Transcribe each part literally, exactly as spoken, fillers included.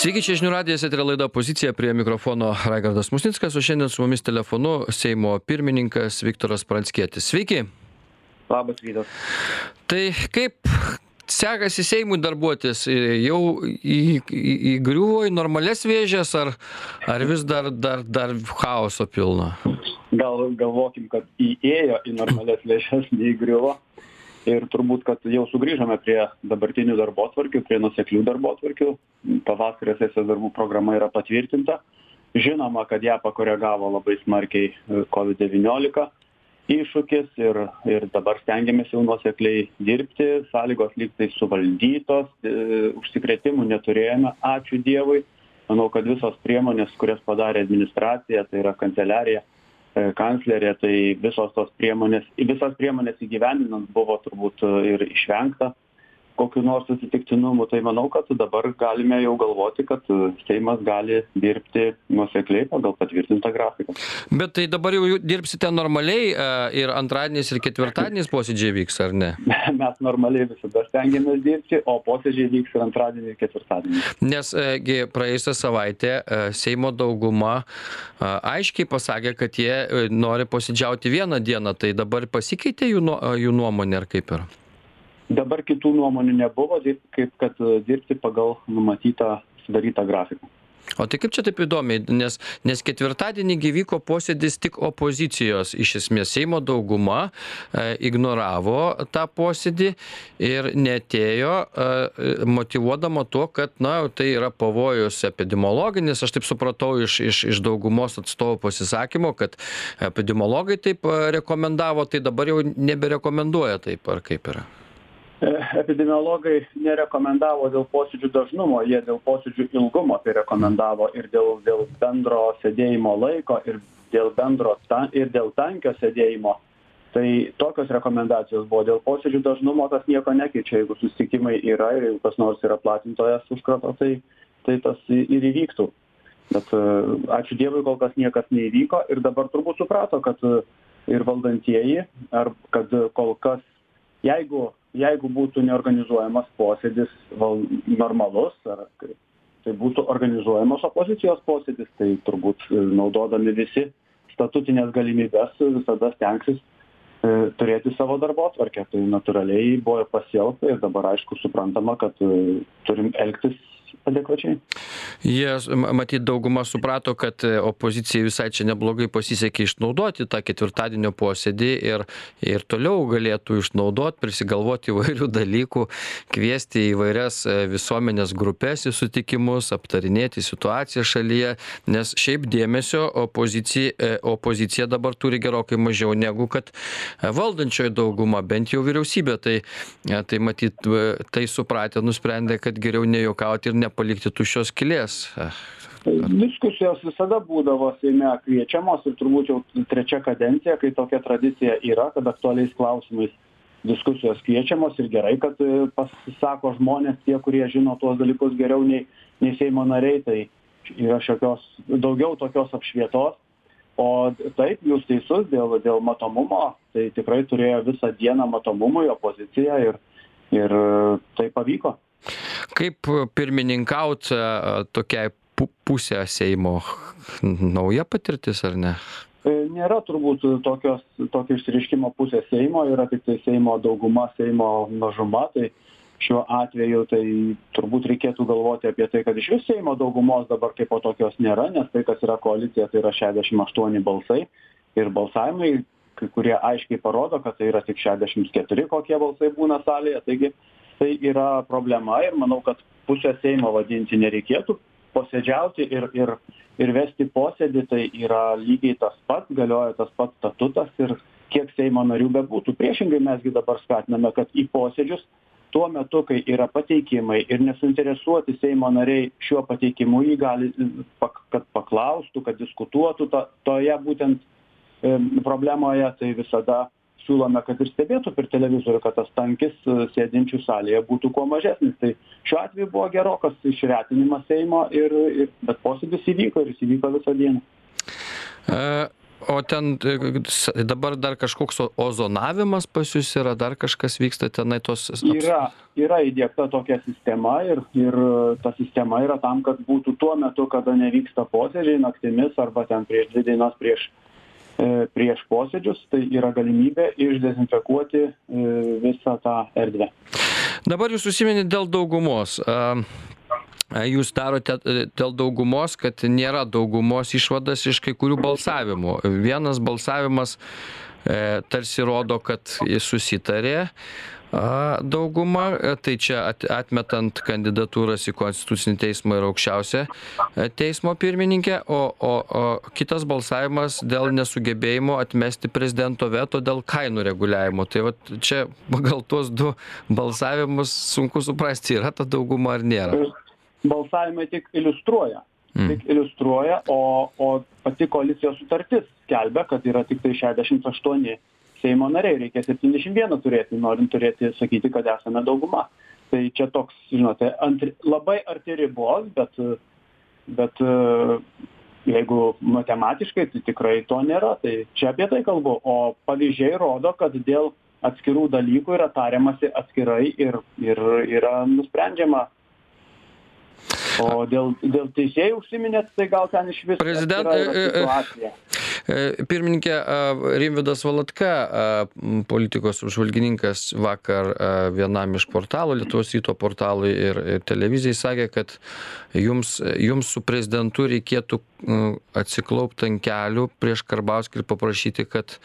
Sveiki, čia žinių radijas, eterio laida Pozicija, prie mikrofono Raigardas Musnickas, o šiandien su mumis telefonu Seimo pirmininkas Viktoras Pranckietis. Sveiki. Labas rytas. Tai kaip sekasi Seimui darbuotis? Jau į, į, įgriuvo į normales vėžes, ar, ar vis dar, dar, dar chaoso pilna? Gal galvokim, kad įėjo į normales vėžes, neįgriuvo. Ir turbūt, kad jau sugrįžome prie dabartinių darbotvarkių, prie nuoseklių darbotvarkių. Pavasario sesijos darbų programa yra patvirtinta. Žinoma, kad ją pakoregavo labai smarkiai covid devyniolika iššūkis ir, ir dabar stengiamės jau nuosekliai dirbti. Sąlygos lygtai suvaldytos, e, užsikrėtimų neturėjome, ačiū Dievui. Manau, kad visos priemonės, kurias padarė administracija, tai yra kanceliarija, kanclerė, tai visos tos priemonės, visas priemonės įgyvendinant buvo turbūt ir išvengta kokiu nors atsitiktinumu. Tai manau, kad dabar galime jau galvoti, kad Seimas gali dirbti nuosekliai pagal patvirtintą grafiką. Bet tai dabar jau dirbsite normaliai ir antradieniais ir ketvirtadieniais posėdžiai vyks, ar ne? Mes normaliai visada stengiamės dirbti, o posėdžiai vyks ir antradienį ir ketvirtadienį. Nes gi praėjusią savaitę Seimo dauguma aiškiai pasakė, kad jie nori posėdžiauti vieną dieną, tai dabar pasikeitė jų, jų nuomonė, ar kaip yra? Dabar kitų nuomonių nebuvo, kaip kad dirbti pagal numatytą sudarytą grafiką. O tai kaip čia taip įdomiai, nes, nes ketvirtadienį vyko posėdis tik opozicijos, iš esmės Seimo dauguma e, ignoravo tą posėdį ir netėjo e, motyvuodama tuo, kad na, tai yra pavojus epidemiologinis. Aš taip supratau iš, iš, iš daugumos atstovų pasisakymo, kad epidemiologai taip rekomendavo, tai dabar jau neberekomenduoja taip, ar kaip yra? Epidemiologai nerekomendavo dėl posėdžių dažnumo, jie dėl posėdžių ilgumo tai rekomendavo ir dėl, dėl bendro sėdėjimo laiko, ir dėl bendro ta, ir dėl tankio sėdėjimo. Tai tokios rekomendacijos buvo. Dėl posėdžių dažnumo tas nieko nekeičia. Jeigu susitikimai yra ir jeigu kas nors yra platintojas užkrato, tai, tai tas ir įvyktų. Bet ačiū Dievui, kol kas niekas neįvyko ir dabar turbūt suprato, kad ir valdantieji, ar kad kol kas, jeigu Jeigu būtų neorganizuojamas posėdis val, normalus, ar tai būtų organizuojamas opozicijos posėdis, tai turbūt naudodami visi statutinės galimybės visada stengsis e, turėti savo darbotvarkę. Tai natūraliai buvo pasielgta ir dabar aišku suprantama, kad e, turim elgtis adekvačiai. Jie, matyt, dauguma suprato, kad opozicijai visai čia neblogai pasisekė išnaudoti tą ketvirtadienio posėdį ir, ir toliau galėtų išnaudoti, prisigalvoti įvairių dalykų, kviesti įvairias visuomenės grupės į sutikimus, aptarinėti situaciją šalyje, nes šiaip dėmesio opozicija, opozicija dabar turi gerokai mažiau negu kad valdančioji dauguma, bent jau vyriausybė. Tai, tai matyt, tai supratę nusprendė, kad geriau nejuokauti ir nepalikti tuščios skylės. Diskusijos visada būdavo Seime kviečiamos ir turbūt jau trečia kadencija, kai tokia tradicija yra, kad aktualiais klausimais diskusijos kviečiamos ir gerai, kad pasisako žmonės, tie, kurie žino tuos dalykus geriau nei, nei Seimo nariai, tai yra šiokios, daugiau tokios apšvietos. O taip, jūs teisus, dėl, dėl matomumo, tai tikrai turėjo visą dieną matomumui opozicija ir, ir tai pavyko. Kaip pirmininkaut tokiai pusė Seimo? Nauja patirtis, ar ne? Nėra turbūt tokios, tokio išsireiškimo pusė Seimo, yra tik tai Seimo dauguma, Seimo mažuma. Tai šiuo atveju tai turbūt reikėtų galvoti apie tai, kad iš vis Seimo daugumos dabar kaip po tokios nėra, nes tai, kas yra koalicija, tai yra šešiasdešimt aštuoni balsai ir balsavimai, kai kurie aiškiai parodo, kad tai yra tik šešiasdešimt keturi, kokie balsai būna salėje. Taigi tai yra problema ir manau, kad pusę Seimo vadinti nereikėtų, posėdžiauti ir, ir, ir vesti posėdį, tai yra lygiai tas pats, galioja tas pats statutas ir kiek Seimo narių bebūtų. Priešingai mesgi dabar skatiname, kad į posėdžius tuo metu, kai yra pateikimai ir nesuinteresuoti Seimo nariai šiuo pateikimu, jį gali, kad paklaustų, kad diskutuotų to, toje būtent e, problemoje, tai visada siūlome, kad ir stebėtų per televizorių, kad tas tankis sėdinčių salėje būtų kuo mažesnis. Tai šiuo atveju buvo gerokas išretinimas Seimo, ir, ir, bet posėdis įvyko ir jis įvyko visą dieną. Uh. o ten dabar dar kažkoks ozonavimas pas jus yra, dar kažkas vyksta tenai tos... Yra, yra įdiegta tokia sistema ir, ir ta sistema yra tam, kad būtų tuo metu, kada nevyksta posėdžiai, naktimis arba ten prieš dvi dienas prieš, e, prieš posėdžius, tai yra galimybė išdezinfekuoti e, visą tą erdvę. Dabar jūs užsiminėte dėl daugumos. Jūs darote dėl daugumos, kad nėra daugumos išvadas iš kai kurių balsavimų. Vienas balsavimas e, tarsi rodo, kad jis susitarė a, dauguma, tai čia at, atmetant kandidatūras į Konstitucinį teismą ir aukščiausią teismo pirmininkę, o, o, o kitas balsavimas dėl nesugebėjimo atmesti prezidento veto dėl kainų reguliavimo. Tai vat čia pagal tuos du balsavimus sunku suprasti, yra ta dauguma ar nėra. Balsavimai tik iliustruoja, mm. tik iliustruoja, o, o pati koalicijos sutartis skelbia, kad yra tik tai šešiasdešimt aštuoni Seimo nariai, reikia septyniasdešimt vieną turėti, norint turėti, sakyti, kad esame dauguma. Tai čia toks, žinote, ant, labai arti ribos, bet, bet jeigu matematiškai, tai tikrai to nėra, tai čia apie tai kalbu, o pavyzdžiai rodo, kad dėl atskirų dalykų yra tariamasi atskirai ir, ir yra nusprendžiama. O dėl, dėl teisėjų užsiminėt, tai gal ten iš viso Prezident... situacija. Pirmininkė, Rimvydas Valatka, politikos apžvalgininkas, vakar vienam iš portalų, Lietuvos ryto portalui ir, ir televizijai sakė, kad jums, jums su prezidentu reikėtų atsiklaupti ant kelių prieš Karbauskį ir paprašyti, kad,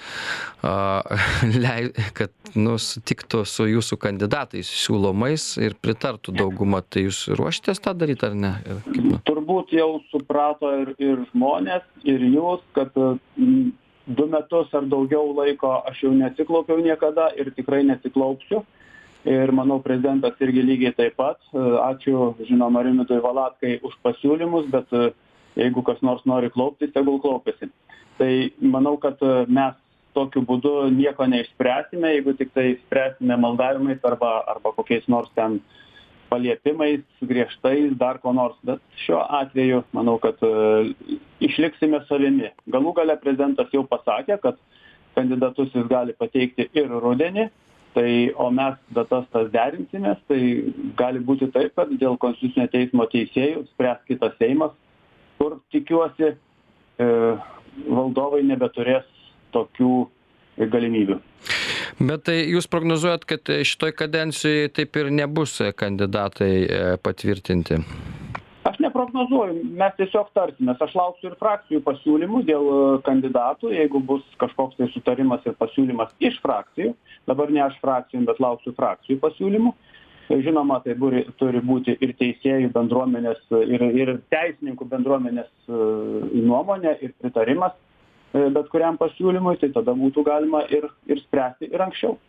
kad nu, sutiktų su jūsų kandidatais siūlomais ir pritartų daugumą. Tai jūs ruošitės tą daryti ar ne? Turbūt jau suprato ir, ir žmonės, ir jūs, kad m, du metus ar daugiau laiko aš jau neatsiklaupiau niekada ir tikrai neatsiklaupsiu. Ir manau, prezidentas irgi lygiai taip pat. Ačiū, žinoma, Rimvydui Valatkai už pasiūlymus, bet jeigu kas nors nori klauptis, tegul klaupiasi. Tai manau, kad mes tokiu būdu nieko neišspręsime, jeigu tik tai spręsime maldavimais arba, arba kokiais nors ten paliepimais, griežtais, dar ko nors. Bet šiuo atveju, manau, kad uh, išliksime savimi. Galų gale prezidentas jau pasakė, kad kandidatus jis gali pateikti ir rudenį, tai, o mes datas tas derinsimės, tai gali būti taip, kad dėl Konstitucinio teismo teisėjų spręs kitas Seimas, kur tikiuosi uh, valdovai nebeturės tokių galimybių. Bet tai jūs prognozuojat, kad šitoj kadencijoje taip ir nebus kandidatai patvirtinti? Aš neprognozuoju, mes tiesiog tarsimės. Aš lauksiu ir frakcijų pasiūlymų dėl kandidatų, jeigu bus kažkoks tai sutarimas ir pasiūlymas iš frakcijų. Dabar ne aš frakcijų, bet lauksiu frakcijų pasiūlymų. Žinoma, tai buri, turi būti ir teisėjų bendruomenės, ir, ir teisininkų bendruomenės nuomonė ir pritarimas bet kuriam pasiūlymui, tai tada būtų galima ir, ir spręsti ir anksčiau.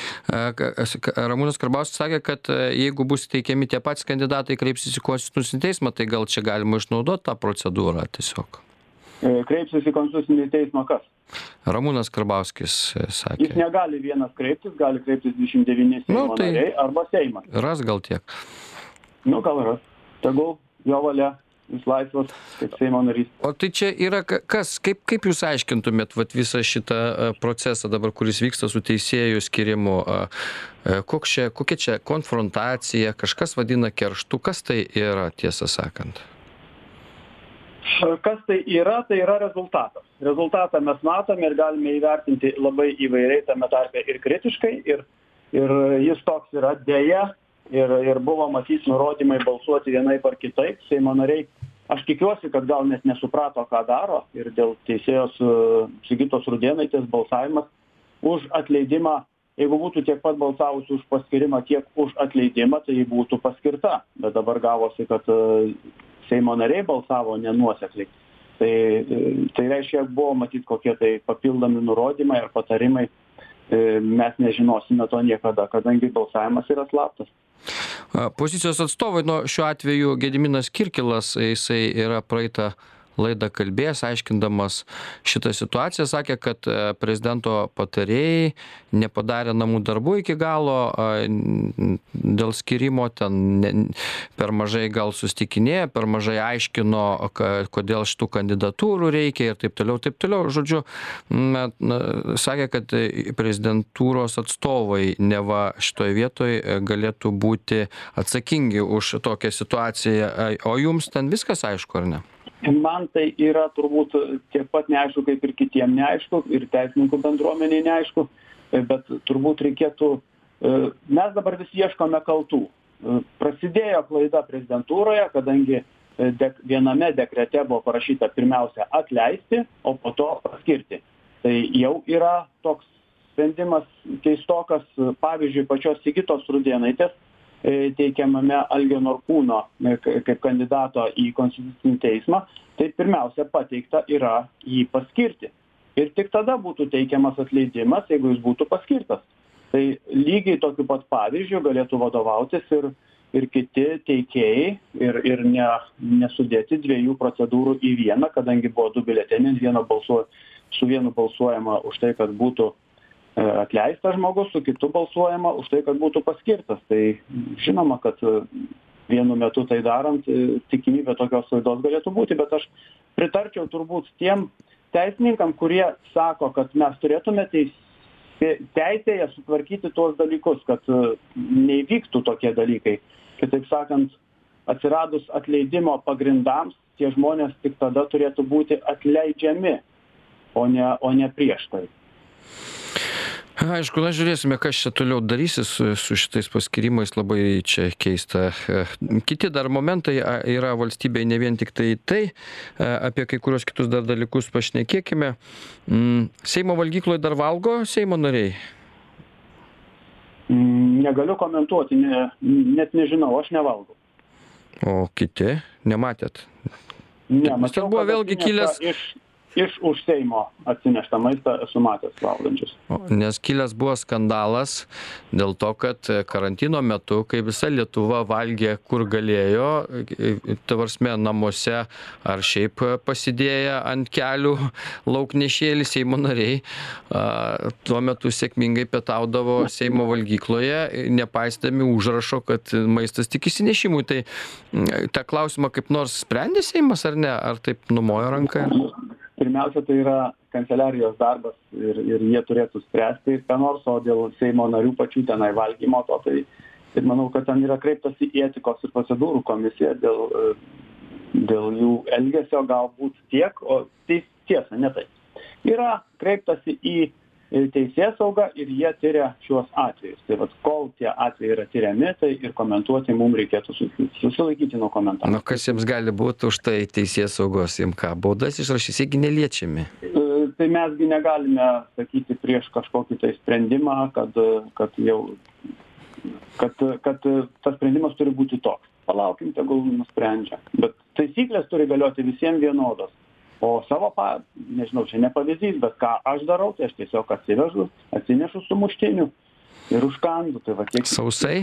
Ramūnas Karbauskis sakė, kad jeigu bus teikiami tie patys kandidatai, kreipsis į Konstitucinį teismą, tai gal čia galima išnaudoti tą procedūrą tiesiog? Kreipsis į Konstitucinį teismą kas? Ramūnas Karbauskis sakė. Jis negali vienas kreiptis, gali kreiptis dvidešimt devyni Seimo nu, tai nariai arba Seimas. Ras gal tiek? Nu, gal ras. Tegul jo valia. Jis laisvas kaip Seimo narys. O tai čia yra kas, kaip, kaip jūs aiškintumėt vat, visą šitą procesą dabar, kuris vyksta su teisėjų skirimu? Koks čia, kokia čia konfrontacija, kažkas vadina kerštu, kas tai yra, tiesą sakant? Kas tai yra, tai yra rezultatas. Rezultatą mes matome ir galime įvertinti labai įvairiai, tame tarpe ir kritiškai, ir, ir jis toks yra dėja. Ir, ir buvo matys nurodymai balsuoti vienaip ar kitaip. Seimo nariai, aš tikiuosi, kad gal net nesuprato, ką daro ir dėl teisėjos Sigitos Rudėnaitės balsavimas už atleidimą, jeigu būtų tiek pat balsavusi už paskirimą, tiek už atleidimą, tai būtų paskirta. Bet dabar gavosi, kad Seimo nariai balsavo nenuosekliai. Tai, tai reiškia, buvo matyti kokie tai papildomi nurodymai ar patarimai. Mes nežinosime to niekada, kadangi balsavimas yra slaptas. Pozicijos atstovai, nu, šiuo atveju Gediminas Kirkilas, jisai yra praeitą laidą kalbėjęs, aiškindamas šitą situaciją, sakė, kad prezidento patarėjai nepadarė namų darbų iki galo dėl skirimo, ten per mažai gal susitikinėjo, per mažai aiškino, kodėl šitų kandidatūrų reikia ir taip toliau, taip toliau. Žodžiu, na, na, sakė, kad prezidentūros atstovai neva šitoje vietoje galėtų būti atsakingi už tokią situaciją. O jums ten viskas aišku, ar ne? Man tai yra turbūt tiek pat neaišku, kaip ir kitiem neaišku, ir teisininkų bendruomeniai neaišku, bet turbūt reikėtų, mes dabar vis ieškome kaltų. Prasidėjo klaida prezidentūroje, kadangi dek, viename dekrete buvo parašyta pirmiausia atleisti, o po to paskirti. Tai jau yra toks sprendimas keistokas, pavyzdžiui, pačios Sigitos Rudėnaitės teikiamame Algio Norkūno kaip kandidato į Konstitucinį teismą, tai pirmiausia pateikta yra jį paskirti. Ir tik tada būtų teikiamas atleidimas, jeigu jis būtų paskirtas. Tai lygiai tokiu pat pavyzdžiu galėtų vadovautis ir, ir kiti teikėjai ir, ir ne, nesudėti dviejų procedūrų į vieną, kadangi buvo du biuleteniai, vieno balsuo, su vienu balsuojama už tai, kad būtų atleistas žmogus, su kitu balsuojama už tai, kad būtų paskirtas. Tai žinoma, kad vienu metu tai darant tikimybė tokios klaidos galėtų būti, bet aš pritarčiau turbūt tiem teisininkam, kurie sako, kad mes turėtume teis, teisėje sutvarkyti tuos dalykus, kad neįvyktų tokie dalykai. Kitaip sakant, atsiradus atleidimo pagrindams, tie žmonės tik tada turėtų būti atleidžiami, o ne, o ne prieš tai. Aišku, na žiūrėsime, kas čia toliau darysis su, su šitais paskirimais, labai čia keista. Kiti dar momentai yra valstybėje, ne vien tik tai tai, apie kai kurios kitus dar dalykus pašnekėkime. Seimo valgykloje dar valgo Seimo nariai? Negaliu komentuoti, ne, net nežinau, aš nevalgau. O kiti? Nematėt? Ne, mačiau, buvo vėlgi kilęs... Iš... Iš už Seimo atsineštą maistą esu matęs valgančius. Nes kilęs buvo skandalas dėl to, kad karantino metu, kai visa Lietuva valgė kur galėjo, tavarsme namuose ar šiaip pasidėję ant kelių lauknešėlį, Seimo nariai tuo metu sėkmingai pietaudavo Seimo valgykloje, nepaisdami užrašo, kad maistas tik įsinešimui. Tai tą klausimą kaip nors sprendė Seimas ar ne? Ar taip numojo ranką? Pirmiausia, tai yra kanceliarijos darbas ir, ir jie turėtų spręsti ką nors, o dėl Seimo narių pačių tenai valgymo to, tai, tai manau, kad ten yra kreiptasi į etikos ir procedūrų komisiją dėl, dėl jų elgesio galbūt tiek, o tai tiesa, ne tai. Yra kreiptasi į teisėsaugą ir jie tyria šiuos atvejus. Tai vat, kol tie atvejai yra tyriami, tai ir komentuoti mums reikėtų susilaikyti nuo komentarų. Na, kas jiems gali būti už tai teisėsaugos, jiems ką? Baudas išrašys, jeigu neliečiami? Tai mesgi negalime sakyti prieš kažkokį tai sprendimą, kad, kad jau kad, kad tas sprendimas turi būti toks. Palaukim, tegul nusprendžia. Bet taisyklės turi galioti visiems vienodos. O savo, pa, nežinau, čia ne pavyzdys, bet ką aš darau, tai aš tiesiog atsivežu, atsinešu sumuštinių ir užkandu. Tai va, tiek... Sausai?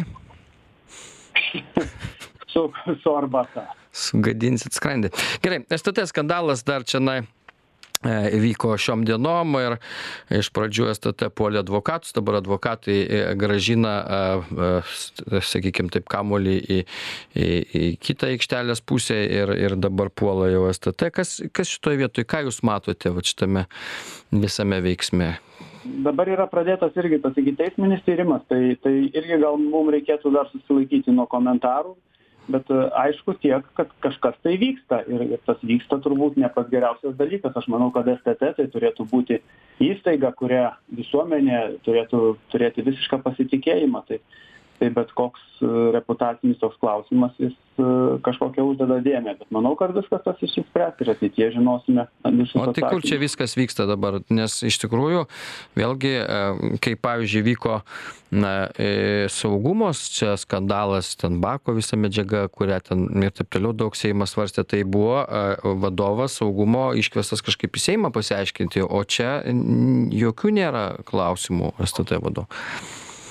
su, su arbata. Sugadinsit skrandį. Gerai, S T T skandalas dar čia na, vyko šiom dienom ir iš pradžių S T T puolė advokatus, dabar advokatai grąžina, sakykime taip, kamuolį į, į, į kitą aikštelės pusę ir, ir dabar puola jau S T T. Kas, kas šitoje vietoje, ką jūs matote va, šitame visame veiksme? Dabar yra pradėtas irgi tas ikiteisminis tyrimas, tai, tai irgi gal mums reikėtų dar susilaikyti nuo komentarų. Bet aišku tiek, kad kažkas tai vyksta ir, ir tas vyksta turbūt ne pats geriausias dalykas. Aš manau, kad S T T tai turėtų būti įstaiga, kurią visuomenė turėtų turėti visišką pasitikėjimą. Tai, tai bet koks reputacinis toks klausimas, jis kažkokią uždeda dėmę. Bet manau, kad viskas tas išsispręs ir ateityje žinosime visus atsakymus. O tai kur čia viskas vyksta dabar? Nes iš tikrųjų, vėlgi, kai pavyzdžiui vyko na, saugumos, čia skandalas, ten Bako visa medžiaga, kurią ten ir taip toliau daug Seimas svarstė, tai buvo vadovas saugumo iškviestas kažkaip į Seimą pasiaiškinti, o čia jokių nėra klausimų S T T vadovo.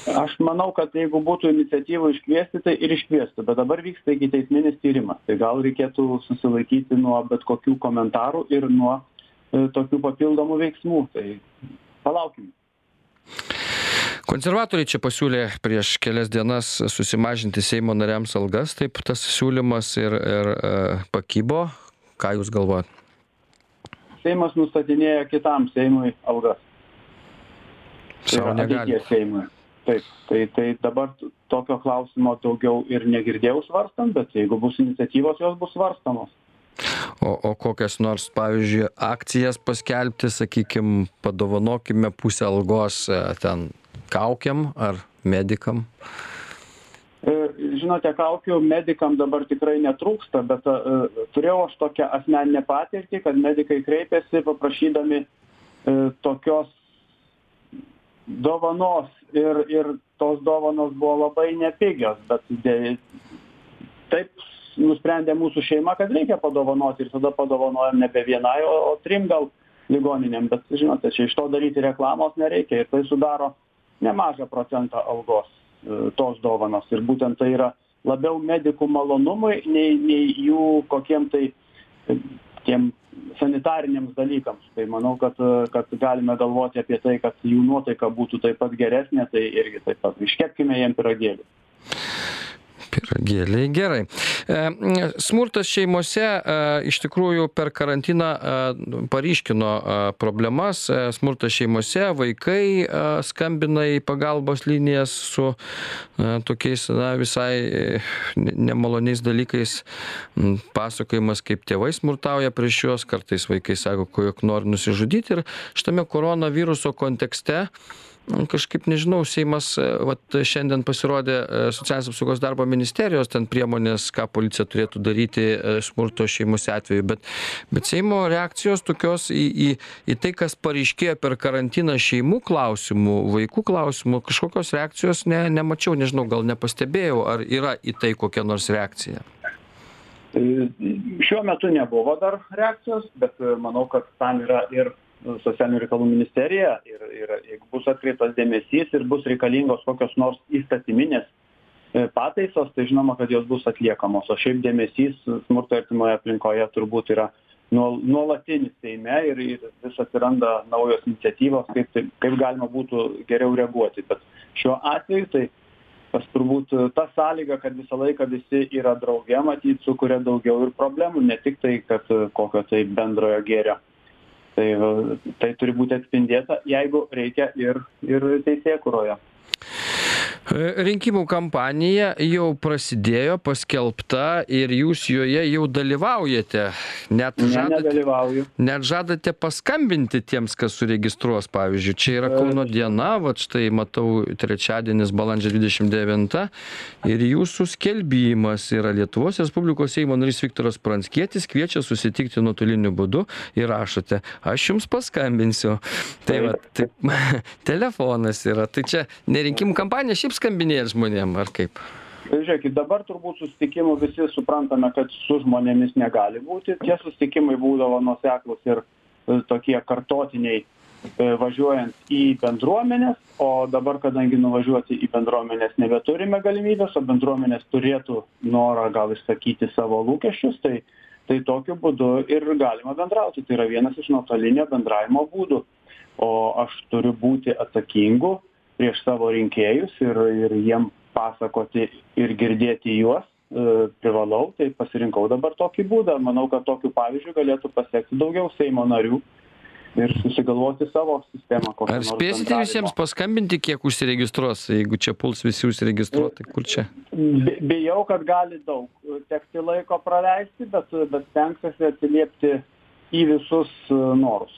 Aš manau, kad jeigu būtų iniciatyvų iškviesti, tai ir iškviestų, bet dabar vyksta ikiteisminis tyrimas. Tai gal reikėtų susilaikyti nuo bet kokių komentarų ir nuo e, tokių papildomų veiksmų. Tai palaukim. Konservatoriai čia pasiūlė prieš kelias dienas susimažinti Seimo nariams algas, taip tas siūlymas ir, ir e, pakybo. Ką jūs galvojat? Seimas nustatinėja kitam Seimui algas. Tai Savo yra negali. ateities Seimui. Taip, tai, tai dabar tokio klausimo daugiau ir negirdėjau svarstant, bet jeigu bus iniciatyvos, jos bus svarstamos. O, o kokias nors, pavyzdžiui, akcijas paskelbti, sakykime, padovanokime pusę algos e, ten kaukiam ar medikam? E, Žinote, kaukių medikam dabar tikrai netrūksta, bet e, turėjau aš tokią asmeninę patirtį, kad medikai kreipėsi paprašydami e, tokios dovanos ir, ir tos dovanos buvo labai nepigios, bet dė, taip nusprendė mūsų šeima, kad reikia padovanoti ir tada padovanojom nebe vienai, o, o trim gal ligoninėm, bet žinote, čia iš to daryti reklamos nereikia ir tai sudaro nemažą procentą algos e, tos dovanos ir būtent tai yra labiau medikų malonumui nei, nei jų kokiem tai e, tiem sanitariniams dalykams. Tai manau, kad, kad galime galvoti apie tai, kad jų nuotaika būtų taip pat geresnė, tai irgi taip pat iškepkime jiem pyragėlį. Pyragėliai, gerai. E, smurtas šeimose e, iš tikrųjų per karantiną e, paryškino e, problemas. E, smurtas šeimose, vaikai e, skambina į pagalbos linijas su e, tokiais na, visai e, nemaloniais dalykais. M, pasakojimas, kaip tėvai smurtauja prieš juos, kartais vaikai sako, jog nori nusižudyti. Ir šitame koronaviruso kontekste kažkaip nežinau, Seimas vat, šiandien pasirodė socialinės apsaugos darbo ministerijos ten priemonės, ką policija turėtų daryti smurto šeimose atveju, bet, bet Seimo reakcijos tokios į, į, į tai, kas pareiškėjo per karantiną šeimų klausimų, vaikų klausimų, kažkokios reakcijos ne, nemačiau, nežinau, gal nepastebėjau, ar yra į tai kokia nors reakcija. Šiuo metu nebuvo dar reakcijos, bet manau, kad tam yra ir socialinių reikalų ministerija ir, ir jeigu bus atkreiptas dėmesys ir bus reikalingos kokios nors įstatyminės pataisos, tai žinoma, kad jos bus atliekamos. O šiaip dėmesys smurto artimoje aplinkoje turbūt yra nuolatinis Seime ir, ir vis atsiranda naujos iniciatyvos, kaip, kaip galima būtų geriau reaguoti. Bet šiuo atveju tai tas turbūt ta sąlyga, kad visą laiką visi yra drauge, matyt, sukuria daugiau ir problemų, ne tik tai, kad kokio tai bendrojo gėrio. Tai, tai turi būti atspindėta, jeigu reikia ir, ir teisėkūroje. Rinkimų kampanija jau prasidėjo, paskelbta ir jūs joje jau dalyvaujate. Net žadate, net žadate paskambinti tiems, kas suregistruos, pavyzdžiui. Čia yra Kauno diena, vat štai matau trečiadienis balandžio dvidešimt devinta ir jūsų skelbimas yra Lietuvos Respublikos Seimo narys Viktoras Pranckietis kviečia susitikti nuotoliniu būdu ir rašote, aš jums paskambinsiu. Tai va, tai, telefonas yra. Tai čia ne rinkimų kampanija, šiaip skambinėjant žmonėm, ar kaip? Žiūrėkit, dabar turbūt susitikimų visi suprantame, kad su žmonėmis negali būti. Tie susitikimai būdavo nuoseklūs ir tokie kartotiniai važiuojant į bendruomenės, o dabar, kadangi nuvažiuoti į bendruomenės nebeturime galimybės, o bendruomenės turėtų norą gal išsakyti savo lūkesčius, tai, tai tokiu būdu ir galima bendrauti. Tai yra vienas iš nuotolinio bendravimo būdų. O aš turiu būti atsakingu prieš savo rinkėjus ir, ir jiem pasakoti ir girdėti juos e, privalau, tai pasirinkau dabar tokį būdą. Manau, kad tokiu pavyzdžiu galėtų pasiekti daugiau Seimo narių ir susigalvoti savo sistemą. Ar spėsite visiems paskambinti, kiek užsiregistruos, jeigu čia puls visi užsiregistruoti, kur čia? Bijau, kad gali daug tekti laiko praleisti, bet, bet stengsiuosi atsiliepti į visus norus.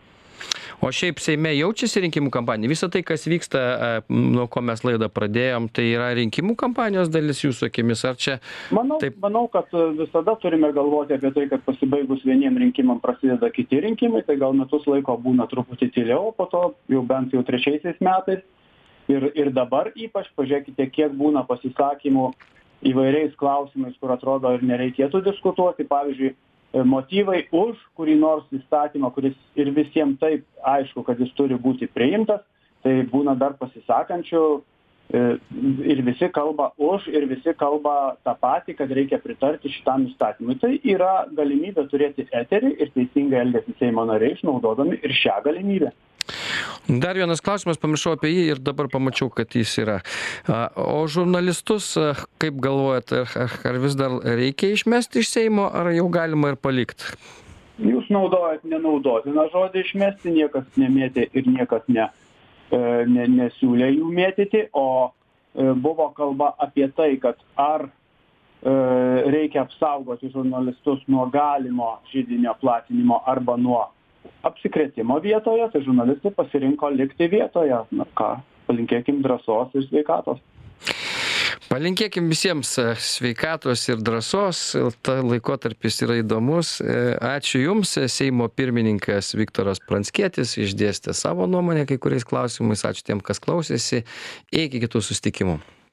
O šiaip Seime jaučiasi rinkimų kampanija? Visą tai, kas vyksta, nuo ko mes laidą pradėjom, tai yra rinkimų kampanijos dalis jūsų akimis, ar čia? Manau, taip... manau, kad visada turime galvoti apie tai, kad pasibaigus vieniem rinkimam prasideda kiti rinkimai, tai gal metus laiko būna truputį tyliau, po to jau bent jau trečiaisiais metais. Ir, ir dabar ypač pažiūrėkite, kiek būna pasisakymų įvairiais klausimais, kur atrodo ir nereikėtų diskutuoti. Pavyzdžiui, motyvai už kurį nors įstatymą, kuris ir visiems taip aišku, kad jis turi būti priimtas, tai būna dar pasisakančių ir visi kalba už, ir visi kalba tą patį, kad reikia pritarti šitam įstatymui. Tai yra galimybė turėti eterį ir teisingai elgėsi Seimo nariai, išnaudodami ir šią galimybę. Dar vienas klausimas, pamiršau apie jį ir dabar pamačiau, kad jis yra. O žurnalistus, kaip galvojat, ar, ar vis dar reikia išmesti iš Seimo, ar jau galima ir palikti? Jūs naudojat nenaudotiną žodį išmesti, niekas nemėtė ir niekas ne. Ne, nesiūlė jų mėtyti, o e, buvo kalba apie tai, kad ar e, reikia apsaugoti žurnalistus nuo galimo židinio platinimo arba nuo apsikrėtimo vietoje, tai žurnalistai pasirinko likti vietoje. Na ką, palinkėkim drąsos ir sveikatos. Palinkėkim visiems sveikatos ir drąsos, ta laikotarpis yra įdomus. Ačiū Jums, Seimo pirmininkas Viktoras Pranckietis išdėstė savo nuomonę kai kuriais klausimais. Ačiū tiem, kas klausėsi. Iki kitų susitikimų.